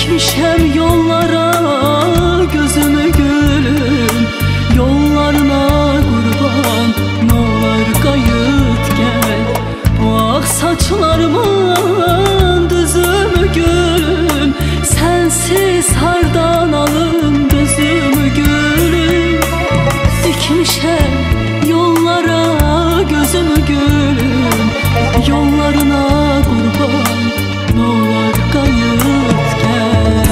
Dikmişem yollara gözümü gülüm, yollarına kurban, n'olar qayıt gel. Bu ağ saçlarımın düzümü gülüm, sensiz hardan alım gözümü gülüm. Dikmişem yollara gözümü gülüm, yollarına kurban, n'olar qayıt gel.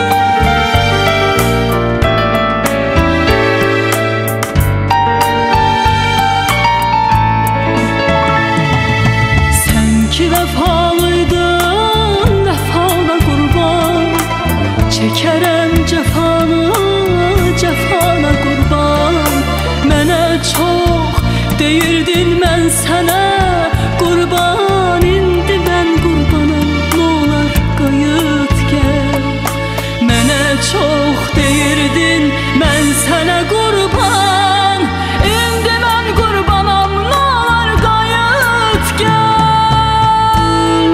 Sen ki vefalıydın, vefana kurban, çekerem cefanı, cefana kurban. Mənə çox deyirdin, mən sənə qurban, indi mən qurbanım, n'olar qayıt gel. Mənə çox deyirdin, mən sənə qurban, indi mən qurbanam, n'olar qayıt gel.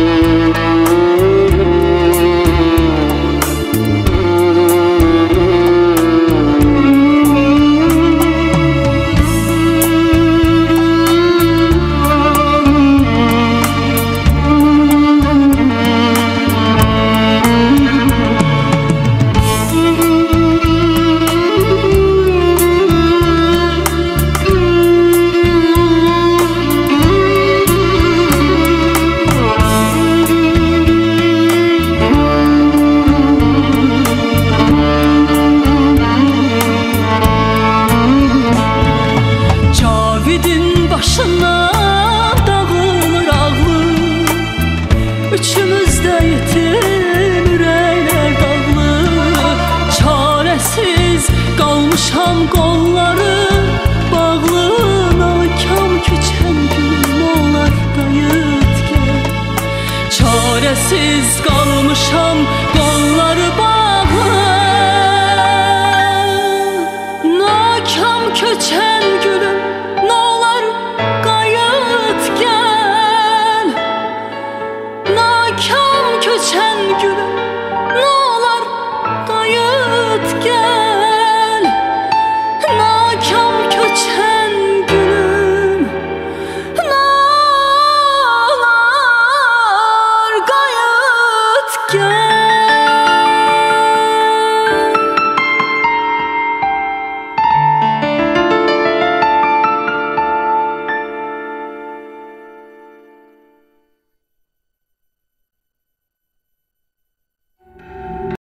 Başına dağılır ağlı, üçümüzdə yetim ürəklər dağlı. Çarəsiz qalmışam, qolları bağlı, nakam köçən gün, n'olar qayıt gel. Çarəsiz qalmışam,